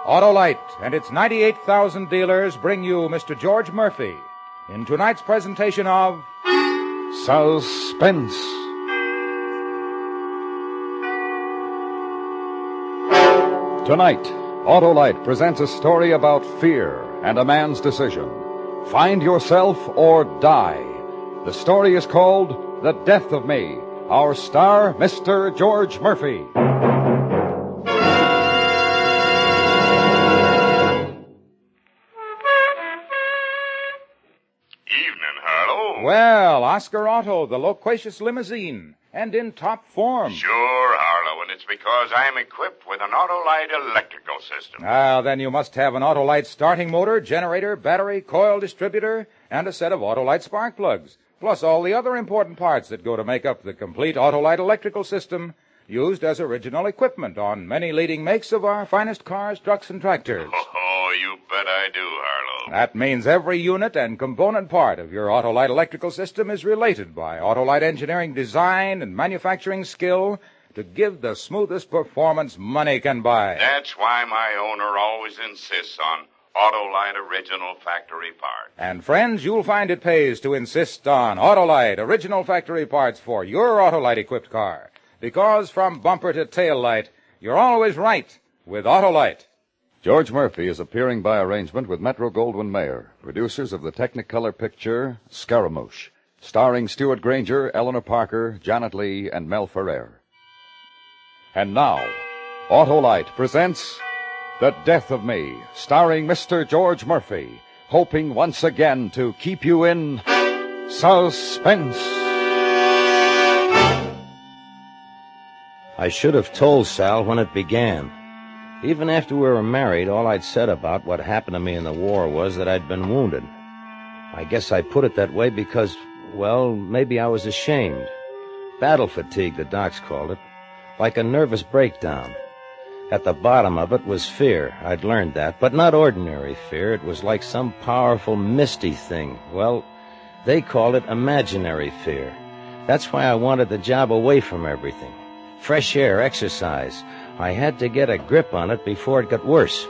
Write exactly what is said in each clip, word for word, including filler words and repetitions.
Autolite and its ninety-eight thousand dealers bring you Mister George Murphy in tonight's presentation of Suspense. Tonight, Autolite presents a story about fear and a man's decision. Find yourself or die. The story is called The Death of Me. Our star, Mister George Murphy. Evening, Harlow. Well, Oscar Otto, the loquacious limousine, and in top form. Sure, Harlow, and it's because I'm equipped with an Autolite electrical system. Ah, then you must have an Autolite starting motor, generator, battery, coil distributor, and a set of Autolite spark plugs, plus all the other important parts that go to make up the complete Autolite electrical system used as original equipment on many leading makes of our finest cars, trucks, and tractors. Oh, you bet I do, Harlow. That means every unit and component part of your Autolite electrical system is related by Autolite engineering design and manufacturing skill to give the smoothest performance money can buy. That's why my owner always insists on Autolite original factory parts. And friends, you'll find it pays to insist on Autolite original factory parts for your Autolite-equipped car. Because from bumper to tail light, you're always right with Autolite. George Murphy is appearing by arrangement with Metro-Goldwyn-Mayer, producers of the Technicolor picture Scaramouche, starring Stuart Granger, Eleanor Parker, Janet Leigh, and Mel Ferrer. And now, Autolite presents The Death of Me, starring Mister George Murphy, hoping once again to keep you in suspense. I should have told Sal when it began. Even after we were married, all I'd said about what happened to me in the war was that I'd been wounded. I guess I put it that way because, well, maybe I was ashamed. Battle fatigue, the docs called it. Like a nervous breakdown. At the bottom of it was fear. I'd learned that, but not ordinary fear. It was like some powerful, misty thing. Well, they called it imaginary fear. That's why I wanted the job away from everything. Fresh air, exercise. I had to get a grip on it before it got worse.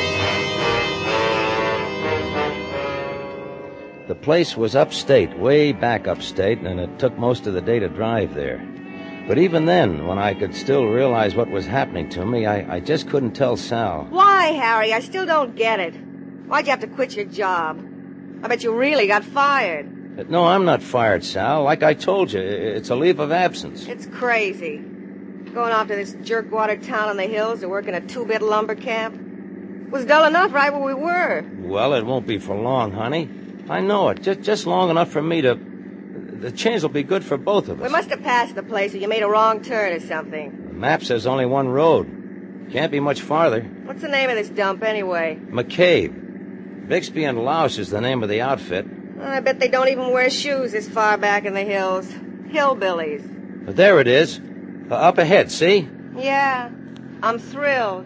The place was upstate, way back upstate, and it took most of the day to drive there. But even then, when I could still realize what was happening to me, I, I just couldn't tell Sal. Why, Harry? I still don't get it. Why'd you have to quit your job? I bet you really got fired. No, I'm not fired, Sal. Like I told you, it's a leave of absence. It's crazy. Going off to this jerkwater town in the hills to work in a two-bit lumber camp. It was dull enough right where we were. Well, it won't be for long, honey. I know it. Just, just long enough for me to... The change will be good for both of us. We must have passed the place or you made a wrong turn or something. The map says only one road. Can't be much farther. What's the name of this dump, anyway? McCabe. Bixby and Louse is the name of the outfit. I bet they don't even wear shoes this far back in the hills. Hillbillies. But there it is. Uh, up ahead, see? Yeah, I'm thrilled.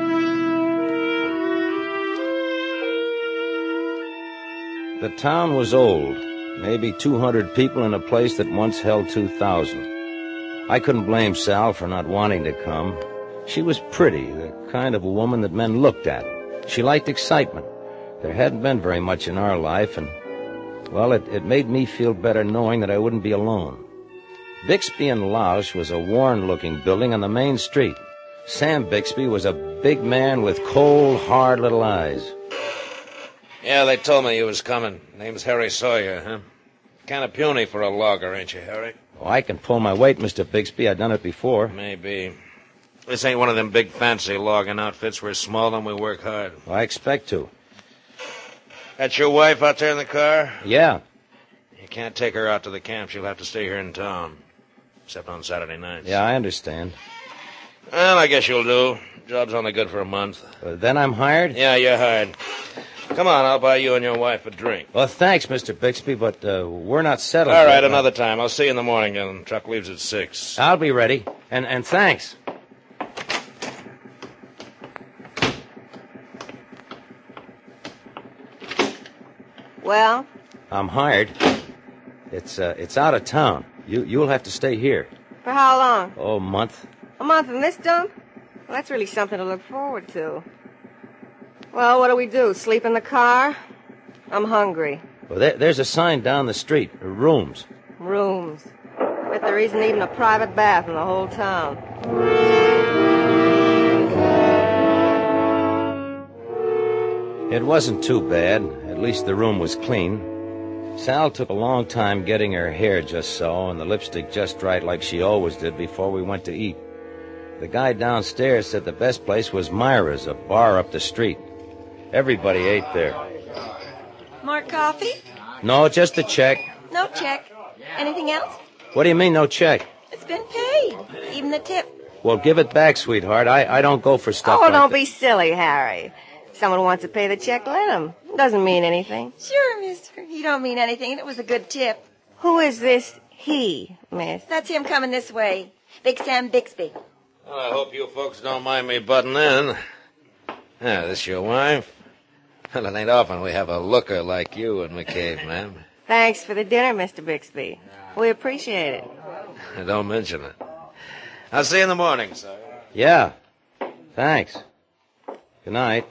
The town was old. Maybe two hundred people in a place that once held two thousand. I couldn't blame Sal for not wanting to come. She was pretty, the kind of a woman that men looked at. She liked excitement. There hadn't been very much in our life, and, well, it, it made me feel better knowing that I wouldn't be alone. Bixby and Louse was a worn-looking building on the main street. Sam Bixby was a big man with cold, hard little eyes. Yeah, they told me you was coming. Name's Harry Sawyer, huh? Kind of puny for a logger, ain't you, Harry? Oh, I can pull my weight, Mister Bixby. I've done it before. Maybe. This ain't one of them big fancy logging outfits. We're small and we work hard. Well, I expect to. That's your wife out there in the car? Yeah. You can't take her out to the camp. She'll have to stay here in town. Except on Saturday nights. Yeah, I understand. Well, I guess you'll do. Job's only good for a month. Uh, then I'm hired? Yeah, you're hired. Come on, I'll buy you and your wife a drink. Well, thanks, Mister Bixby, but uh, we're not settled. All right, yet. another time. I'll see you in the morning, and the truck leaves at six. I'll be ready. And and thanks. Well? I'm hired. It's uh, it's out of town. You you'll have to stay here. For how long? Oh, a month. A month in this dump? Well, that's really something to look forward to. Well, what do we do? Sleep in the car? I'm hungry. Well, there, there's a sign down the street. Rooms. Rooms. Bet there isn't even a private bath in the whole town. It wasn't too bad. At least the room was clean. Sal took a long time getting her hair just so and the lipstick just right like she always did before we went to eat. The guy downstairs said the best place was Myra's, a bar up the street. Everybody ate there. More coffee? No, just a check. No check. Anything else? What do you mean, no check? It's been paid. Even the tip. Well, give it back, sweetheart. I, I don't go for stuff Oh, like don't that. be silly, Harry. If someone wants to pay the check, let him. Doesn't mean anything. Sure, mister. You don't mean anything, and it was a good tip. Who is this he, miss? That's him coming this way. Big Sam Bixby. Well, I hope you folks don't mind me butting in. Yeah, this your wife? Well, it ain't often we have a looker like you in McCabe, ma'am. Thanks for the dinner, Mister Bixby. We appreciate it. Don't mention it. I'll see you in the morning, sir. Yeah. Thanks. Good night.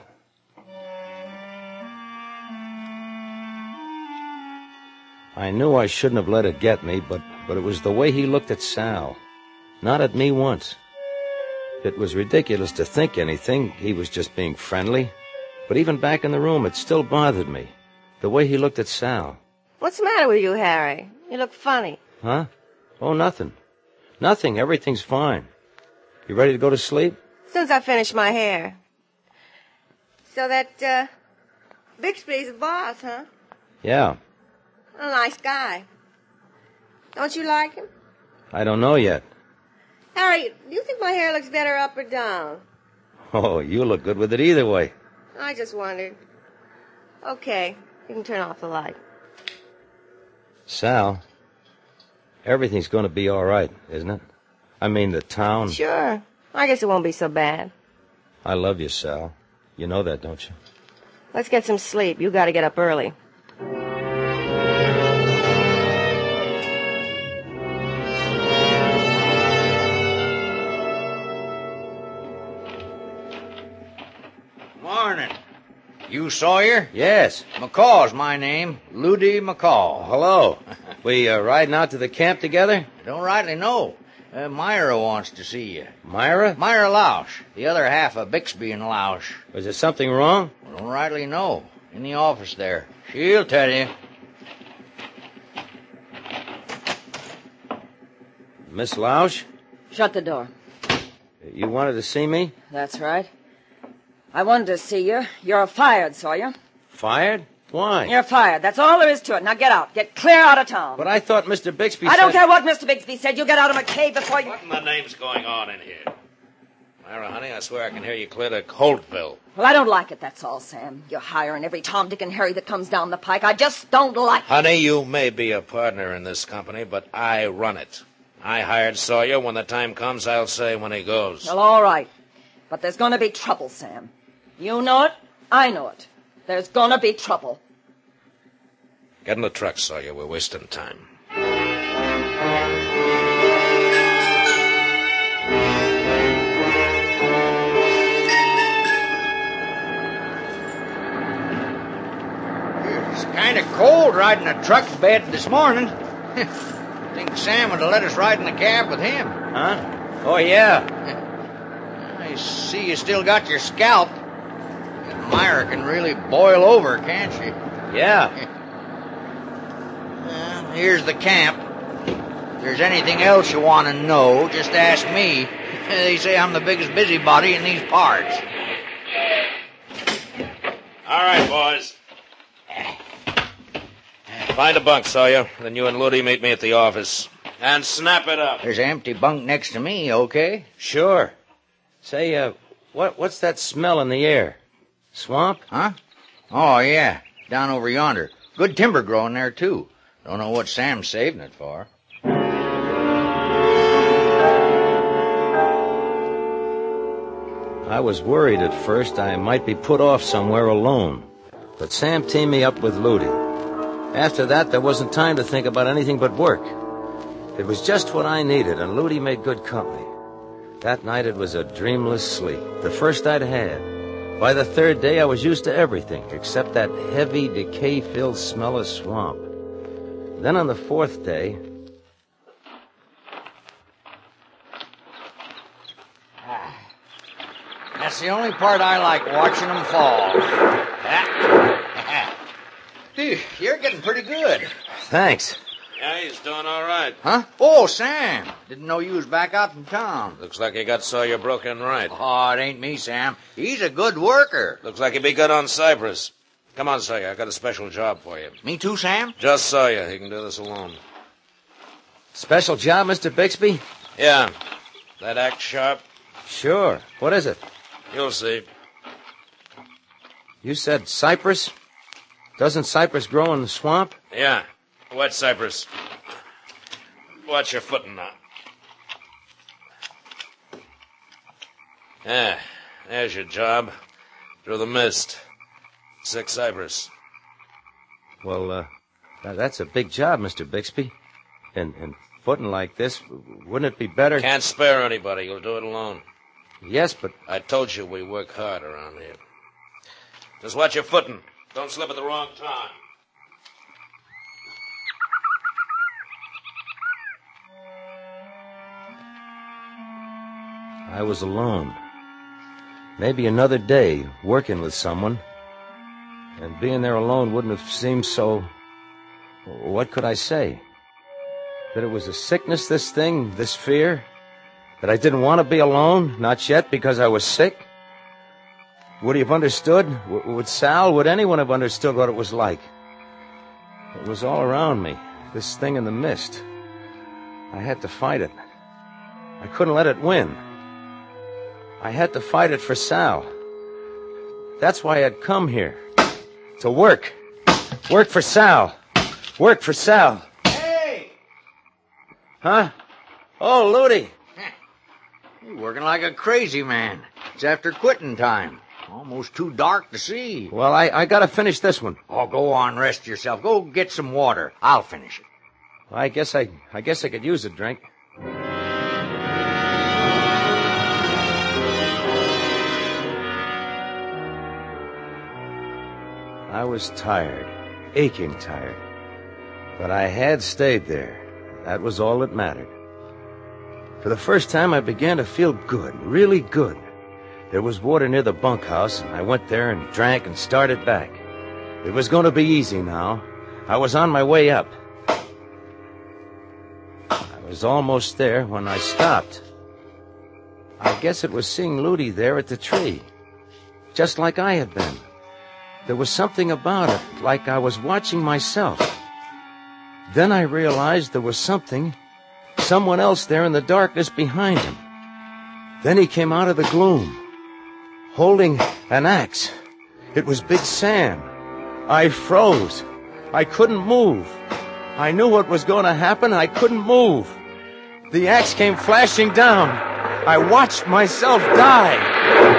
I knew I shouldn't have let it get me, but, but it was the way he looked at Sal. Not at me once. It was ridiculous to think anything. He was just being friendly. But even back in the room, it still bothered me. The way he looked at Sal. What's the matter with you, Harry? You look funny. Huh? Oh, nothing. Nothing. Everything's fine. You ready to go to sleep? As soon as I finish my hair. So that, uh, Bixby's the boss, huh? Yeah. A nice guy. Don't you like him? I don't know yet. Harry, do you think my hair looks better up or down? Oh, you look good with it either way. I just wondered. Okay, you can turn off the light. Sal, everything's going to be all right, isn't it? I mean, the town. Sure. I guess it won't be so bad. I love you, Sal. You know that, don't you? Let's get some sleep. You got to get up early. Morning. You Sawyer? Yes. McCaw's my name. Ludi McCaw. Hello. We uh, riding out to the camp together? Don't rightly know. Uh, Myra wants to see you. Myra? Myra Lausch, the other half of Bixby and Lausch. Was there something wrong? Don't rightly know. In the office there. She'll tell you. Miss Lausch? Shut the door. You wanted to see me? That's right. I wanted to see you. You're fired, Sawyer. Fired? Why? You're fired. That's all there is to it. Now get out. Get clear out of town. But I thought Mister Bixby I said... don't care what Mister Bixby said. You get out of McCabe before you... What in the name's going on in here? Myra, honey, I swear I can hear you clear to Coltville. Well, I don't like it, that's all, Sam. You're hiring every Tom, Dick, and Harry that comes down the pike. I just don't like it. Honey, you may be a partner in this company, but I run it. I hired Sawyer. When the time comes, I'll say when he goes. Well, all right. But there's going to be trouble, Sam. You know it. I know it. There's going to be trouble. Get in the truck, Sawyer. We're wasting time. It's kind of cold riding a truck bed this morning. Think Sam would have let us ride in the cab with him. Huh? Oh, yeah. I see you still got your scalp. Myra can really boil over, can't she? Yeah. Well, here's the camp. If there's anything else you want to know, just ask me. They say I'm the biggest busybody in these parts. All right, boys. Find a bunk, Sawyer. Then you and Ludi meet me at the office. And snap it up. There's an empty bunk next to me, okay? Sure. Say, uh, what what's that smell in the air? Swamp? Huh? Oh, yeah. Down over yonder. Good timber growing there, too. Don't know what Sam's saving it for. I was worried at first I might be put off somewhere alone. But Sam teamed me up with Ludi. After that, there wasn't time to think about anything but work. It was just what I needed, and Ludi made good company. That night it was a dreamless sleep, the first I'd had. By the third day, I was used to everything except that heavy, decay-filled smell of swamp. Then on the fourth day... That's the only part I like, watching them fall. Dude, you're getting pretty good. Thanks. Yeah, he's doing all right. Huh? Oh, Sam. Didn't know you was back out in town. Looks like he got Sawyer broken right. Oh, it ain't me, Sam. He's a good worker. Looks like he'd be good on Cypress. Come on, Sawyer. I got a special job for you. Me too, Sam? Just Sawyer. He can do this alone. Special job, Mister Bixby? Yeah. That act sharp? Sure. What is it? You'll see. You said cypress? Doesn't cypress grow in the swamp? Yeah. Wet cypress. Watch your footing now. Yeah. There's your job. Through the mist. Sick cypress. Well, uh, that's a big job, Mister Bixby. And, and footing like this, wouldn't it be better... Can't spare anybody. You'll do it alone. Yes, but... I told you we work hard around here. Just watch your footing. Don't slip at the wrong time. I was alone. Maybe another day, working with someone. And being there alone wouldn't have seemed so... What could I say? That it was a sickness, this thing, this fear? That I didn't want to be alone? Not yet, because I was sick? Would he have understood? W- would Sal, would anyone have understood what it was like? It was all around me, this thing in the mist. I had to fight it. I couldn't let it win. I had to fight it for Sal. That's why I'd come here. To work. Work for Sal. Work for Sal. Hey! Huh? Oh, Ludi. You're working like a crazy man. It's after quitting time. Almost too dark to see. Well, I, I gotta finish this one. Oh, go on, rest yourself. Go get some water. I'll finish it. I guess I, I guess I could use a drink. I was tired, aching tired. But I had stayed there. That was all that mattered. For the first time, I began to feel good, really good. There was water near the bunkhouse, and I went there and drank and started back. It was going to be easy now. I was on my way up. I was almost there when I stopped. I guess it was seeing Ludi there at the tree, just like I had been. There was something about it, like I was watching myself. Then I realized there was something, someone else there in the darkness behind him. Then he came out of the gloom, holding an axe. It was Big Sam. I froze. I couldn't move. I knew what was going to happen. I couldn't move. The axe came flashing down. I watched myself die.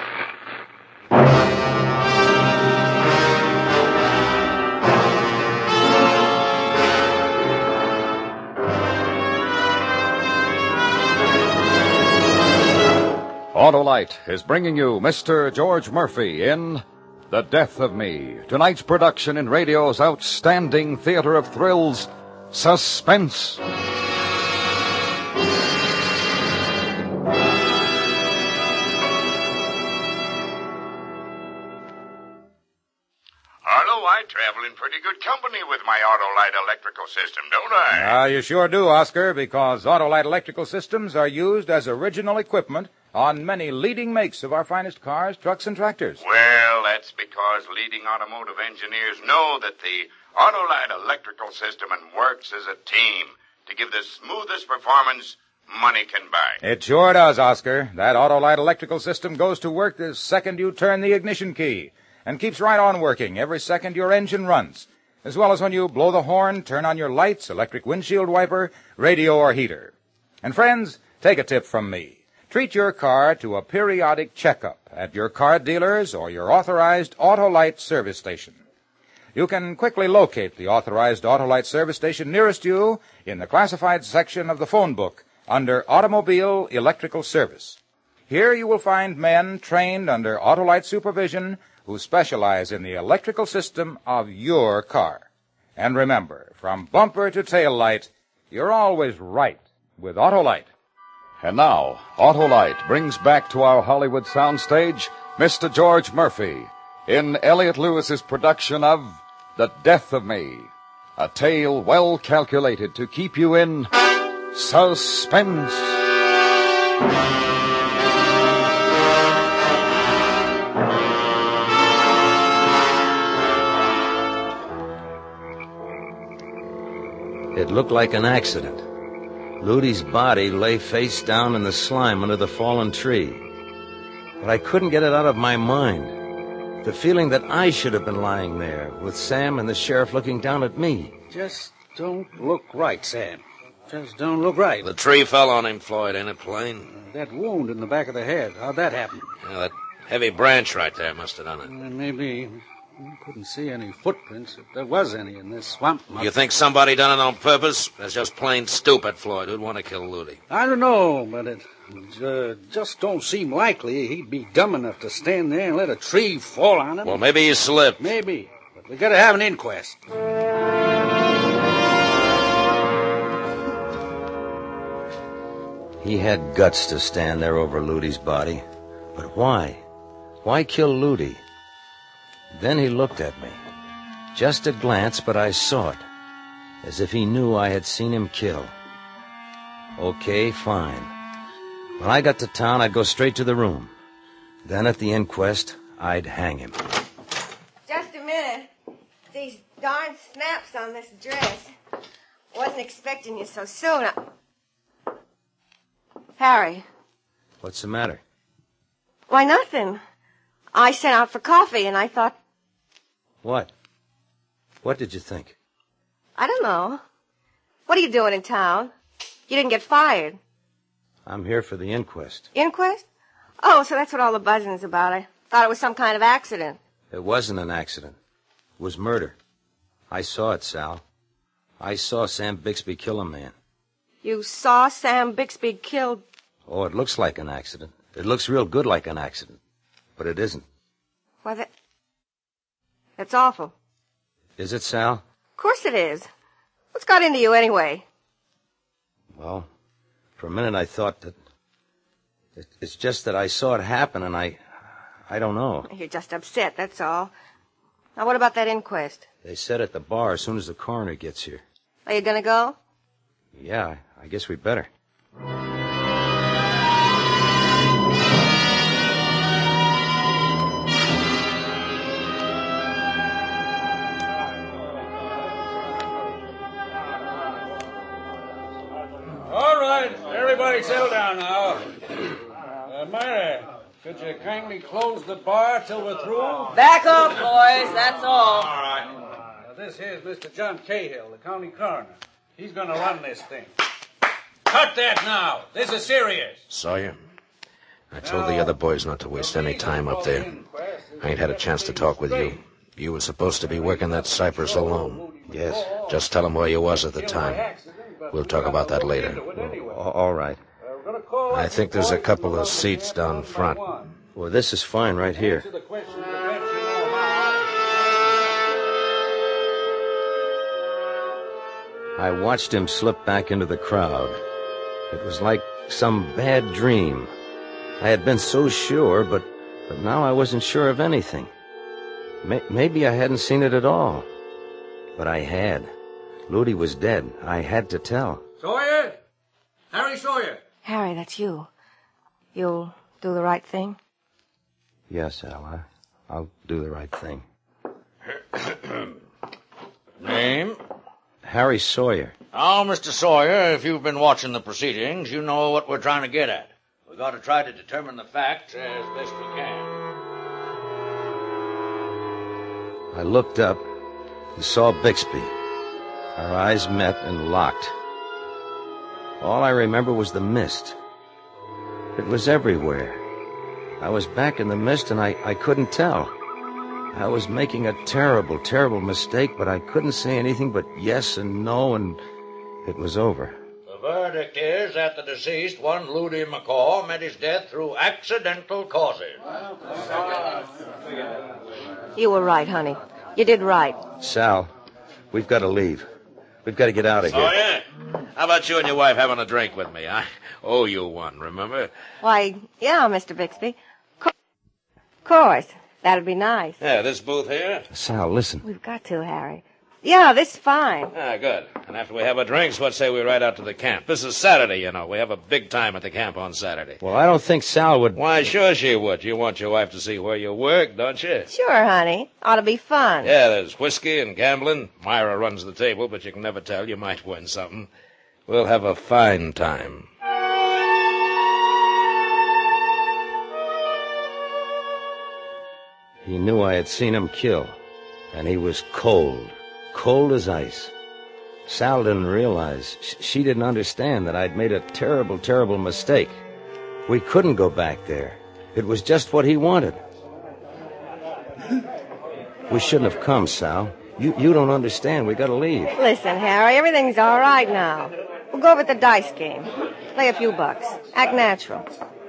Autolite is bringing you Mister George Murphy in The Death of Me, tonight's production in radio's outstanding theater of thrills, Suspense. Harlow, I travel in pretty good company with my Autolite electrical system, don't I? Ah, you sure do, Oscar, because Autolite electrical systems are used as original equipment on many leading makes of our finest cars, trucks, and tractors. Well, that's because leading automotive engineers know that the Autolite electrical system works as a team to give the smoothest performance money can buy. It sure does, Oscar. That Autolite electrical system goes to work the second you turn the ignition key and keeps right on working every second your engine runs, as well as when you blow the horn, turn on your lights, electric windshield wiper, radio, or heater. And friends, take a tip from me. Treat your car to a periodic checkup at your car dealer's or your authorized Autolite service station. You can quickly locate the authorized Autolite service station nearest you in the classified section of the phone book under Automobile Electrical Service. Here you will find men trained under Autolite supervision who specialize in the electrical system of your car. And remember, from bumper to tail light, you're always right with Autolite. And now, Autolite brings back to our Hollywood soundstage Mister George Murphy in Elliot Lewis's production of The Death of Me, a tale well calculated to keep you in suspense. It looked like an accident. Ludy's body lay face down in the slime under the fallen tree. But I couldn't get it out of my mind. The feeling that I should have been lying there, with Sam and the sheriff looking down at me. Just don't look right, Sam. Just don't look right. The tree fell on him, Floyd, ain't it plain? That wound in the back of the head, how'd that happen? Yeah, that heavy branch right there must have done it. Uh, maybe. I couldn't see any footprints, if there was any in this swamp. You think somebody done it on purpose? That's just plain stupid, Floyd. Who'd want to kill Ludy? I don't know, but it uh, just don't seem likely he'd be dumb enough to stand there and let a tree fall on him. Well, maybe he slipped. Maybe, but we gotta have an inquest. He had guts to stand there over Ludy's body. But why? Why kill Ludy? Then he looked at me. Just a glance, but I saw it. As if he knew I had seen him kill. Okay, fine. When I got to town, I'd go straight to the room. Then at the inquest, I'd hang him. Just a minute. These darn snaps on this dress. Wasn't expecting you so soon. I... Harry. What's the matter? Why, nothing. I sent out for coffee, and I thought... What? What did you think? I don't know. What are you doing in town? You didn't get fired. I'm here for the inquest. Inquest? Oh, so that's what all the buzzing's about. I thought it was some kind of accident. It wasn't an accident. It was murder. I saw it, Sal. I saw Sam Bixby kill a man. You saw Sam Bixby killed... Oh, it looks like an accident. It looks real good like an accident. But it isn't. Why, that... That's awful. Is it, Sal? Of course it is. What's got into you anyway? Well, for a minute I thought that... It, it's just that I saw it happen and I... I don't know. You're just upset, that's all. Now, what about that inquest? They said at the bar as soon as the coroner gets here. Are you gonna go? Yeah, I guess we better. All right, everybody settle down now. Uh, Myra, could you kindly close the bar till we're through? Back up, boys, that's all. All right. Uh, this here's Mister John Cahill, the county coroner. He's going to run this thing. Cut that now. This is serious. Sawyer, I told the other boys not to waste any time up there. I ain't had a chance to talk with you. You were supposed to be working that Cypress alone. Yes. Just tell them where you was at the time. We'll talk about that later. Well, all right. I think there's a couple of seats down front. Well, this is fine right here. I watched him slip back into the crowd. It was like some bad dream. I had been so sure, but, but now I wasn't sure of anything. May, maybe I hadn't seen it at all. But I had. Ludy was dead. I had to tell. Sawyer? Harry Sawyer? Harry, that's you. You'll do the right thing? Yes, Al. I, I'll do the right thing. Name? Harry Sawyer. Now, Mister Sawyer, if you've been watching the proceedings, you know what we're trying to get at. We've got to try to determine the facts as best we can. I looked up and saw Bixby. Our eyes met and locked. All I remember was the mist. It was everywhere. I was back in the mist and I, I couldn't tell. I was making a terrible, terrible mistake, but I couldn't say anything but yes and no, and it was over. The verdict is that the deceased, one Ludi McCaw, met his death through accidental causes. You were right, honey. You did right. Sal, we've got to leave. We've got to get out of here. Oh, yeah? How about you and your wife having a drink with me? I owe you one, remember? Why, yeah, Mister Bixby. Co- course. That'd be nice. Yeah, this booth here? Sal, listen. We've got to, Harry. Yeah, this is fine. Ah, good. And after we have our drinks, what say we ride out to the camp? This is Saturday, you know. We have a big time at the camp on Saturday. Well, I don't think Sal would... Why, sure she would. You want your wife to see where you work, don't you? Sure, honey. Ought to be fun. Yeah, there's whiskey and gambling. Myra runs the table, but you can never tell. You might win something. We'll have a fine time. He knew I had seen him kill, and he was cold, cold as ice. Sal didn't realize, sh- she didn't understand that I'd made a terrible, terrible mistake. We couldn't go back there. It was just what he wanted. We shouldn't have come, Sal. You you don't understand. We gotta leave. Listen, Harry, everything's all right now. We'll go over the dice game. Play a few bucks. Act natural.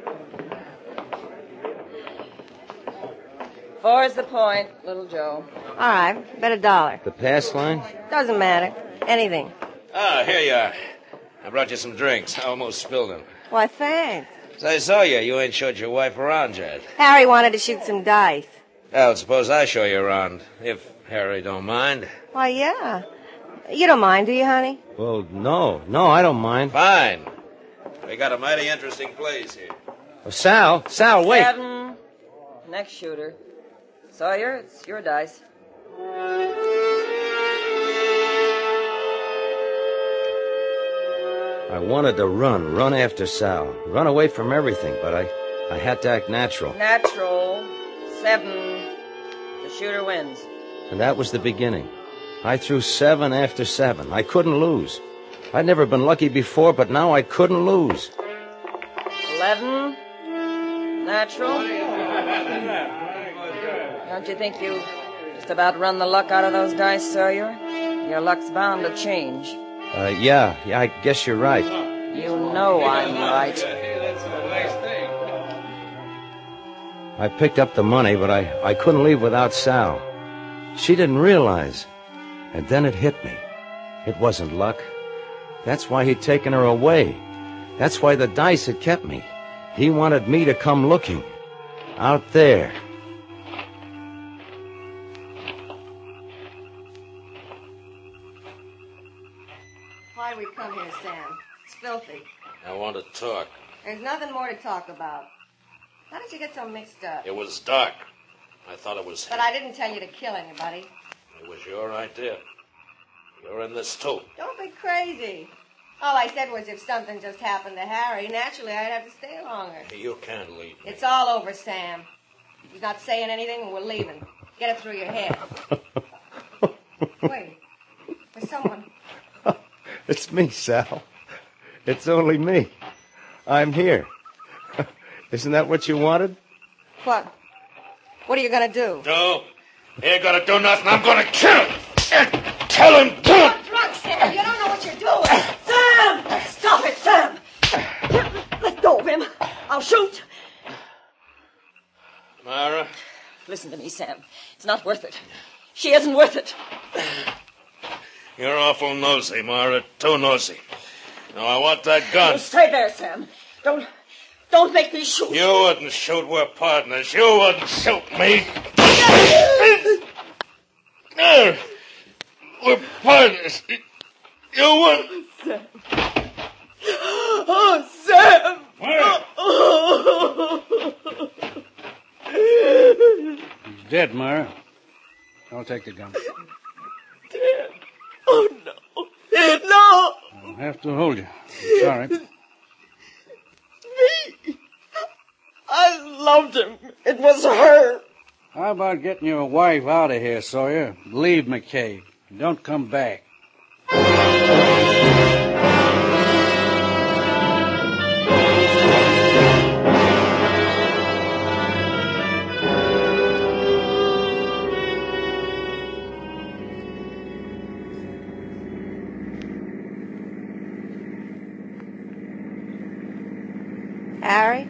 Four's the point, little Joe. All right, bet a dollar. The pass line? Doesn't matter. Anything. Ah, here you are. I brought you some drinks. I almost spilled them. Why, thanks. As I saw you, you ain't showed your wife around yet. Harry wanted to shoot some dice. Well, suppose I show you around, if Harry don't mind. Why, yeah. You don't mind, do you, honey? Well, no. No, I don't mind. Fine. We got a mighty interesting place here. Oh, Sal, Sal, wait. Seven. Next shooter. Sawyer, it's your dice. I wanted to run, run after Sal, run away from everything, but I, I had to act natural. Natural. Seven. The shooter wins. And that was the beginning. I threw seven after seven. I couldn't lose. I'd never been lucky before, but now I couldn't lose. Eleven. Natural. Don't you think you just about run the luck out of those dice, Sawyer? Your luck's bound to change. Uh, yeah, yeah, I guess you're right. You know I'm right. I picked up the money, but I, I couldn't leave without Sal. She didn't realize. And then it hit me. It wasn't luck. That's why he'd taken her away. That's why the dice had kept me. He wanted me to come looking. Out there. Why'd we come here, Sam? It's filthy. I want to talk. There's nothing more to talk about. How did you get so mixed up? It was dark. I thought it was... But I didn't tell you to kill anybody. It was your idea. You're in this too. Don't be crazy. All I said was if something just happened to Harry, naturally I'd have to stay longer. You can't leave me. It's all over, Sam. He's not saying anything and we're leaving. Get it through your head. Wait. There's someone. It's me, Sal. It's only me. I'm here. Isn't that what you wanted? What? What are you going to do? No. You ain't gonna do nothing. I'm gonna kill him. Kill him. You're drunk, Sam. You don't know what you're doing. Sam! Stop it, Sam! Let go of him. I'll shoot. Myra? Listen to me, Sam. It's not worth it. She isn't worth it. You're awful nosy, Myra. Too nosy. Now, I want that gun. You stay there, Sam. Don't... Don't make me shoot. You wouldn't shoot. We're partners. You wouldn't shoot me. No. We're partners. You wouldn't. Sam. Oh, Sam. Where? He's dead, Myra. I'll take the gun. Dead. Oh, no. No. I'll have to hold you. I'm sorry. Me. I loved him. It was her. How about getting your wife out of here, Sawyer? Leave McCabe. Don't come back. Harry?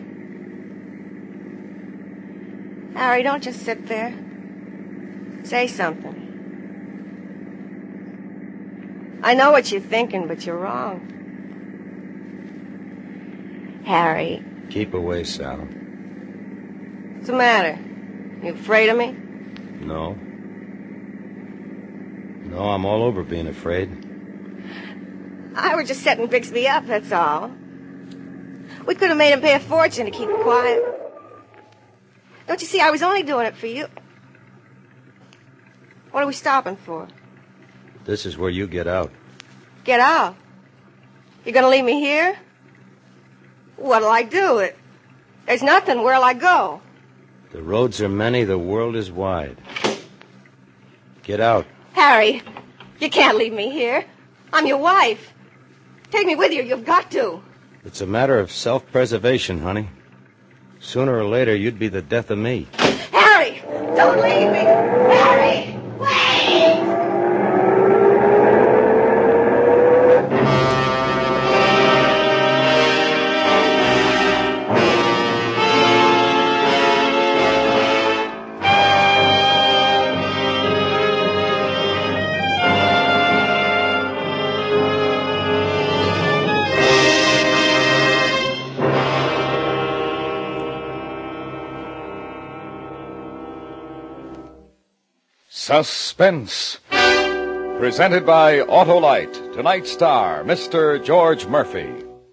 Harry, don't just sit there. Say something. I know what you're thinking, but you're wrong. Harry. Keep away, Sal. What's the matter? You afraid of me? No. No, I'm all over being afraid. I were just setting Bixby up, that's all. We could have made him pay a fortune to keep quiet. Don't you see, I was only doing it for you. What are we stopping for? This is where you get out. Get out? You're gonna leave me here? What'll I do? It? There's nothing. Where'll I go? The roads are many, the world is wide. Get out. Harry, you can't leave me here. I'm your wife. Take me with you. You've got to. It's a matter of self-preservation, honey. Sooner or later, you'd be the death of me. Harry, don't leave me. Harry, wait! Suspense. Presented by Autolite. Tonight's star, Mister George Murphy.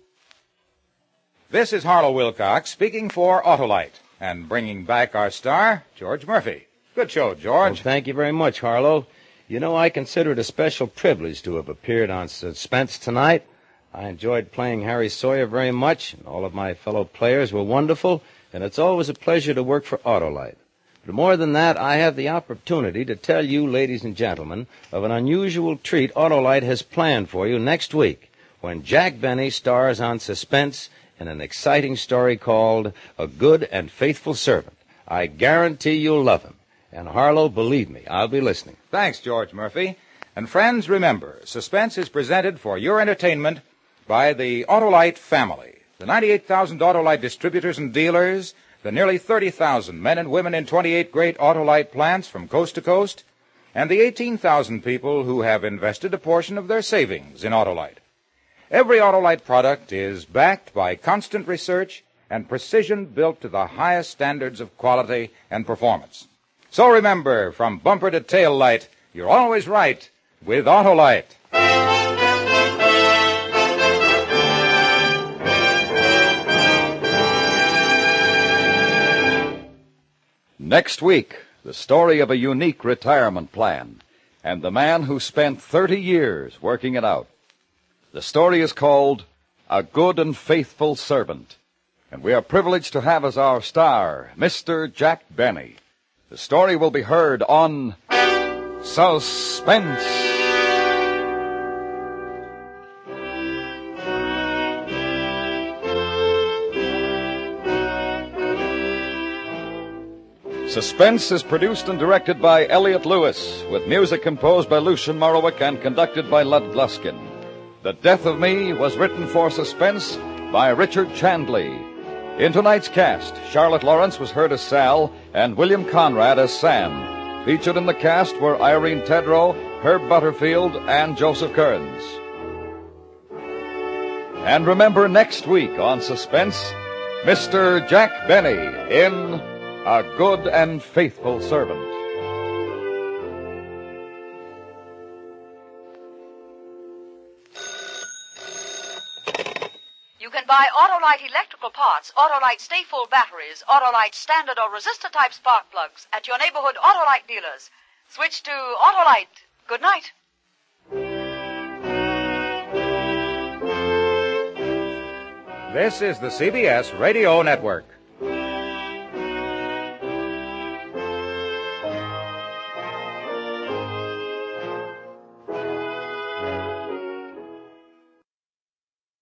This is Harlow Wilcox speaking for Autolite and bringing back our star, George Murphy. Good show, George. Well, thank you very much, Harlow. You know, I consider it a special privilege to have appeared on Suspense tonight. I enjoyed playing Harry Sawyer very much, and all of my fellow players were wonderful, and it's always a pleasure to work for Autolite. But more than that, I have the opportunity to tell you, ladies and gentlemen, of an unusual treat Autolite has planned for you next week when Jack Benny stars on Suspense in an exciting story called A Good and Faithful Servant. I guarantee you'll love him. And Harlow, believe me, I'll be listening. Thanks, George Murphy. And friends, remember, Suspense is presented for your entertainment by the Autolite family. The ninety-eight thousand Autolite distributors and dealers, the nearly thirty thousand men and women in twenty-eight great Autolite plants from coast to coast, and the eighteen thousand people who have invested a portion of their savings in Autolite. Every Autolite product is backed by constant research and precision built to the highest standards of quality and performance. So remember, from bumper to tail light, you're always right with Autolite. Next week, the story of a unique retirement plan and the man who spent thirty years working it out. The story is called A Good and Faithful Servant, and we are privileged to have as our star Mister Jack Benny. The story will be heard on Suspense. Suspense is produced and directed by Elliot Lewis, with music composed by Lucian Morowick and conducted by Lud Gluskin. The Death of Me was written for Suspense by Richard Chandley. In tonight's cast, Charlotte Lawrence was heard as Sal and William Conrad as Sam. Featured in the cast were Irene Tedrow, Herb Butterfield, and Joseph Kearns. And remember, next week on Suspense, Mister Jack Benny in A Good and Faithful Servant. You can buy Autolite electrical parts, Autolite Stay-Full batteries, Autolite standard or resistor type spark plugs at your neighborhood Autolite dealers. Switch to Autolite. Good night. This is the C B S Radio Network.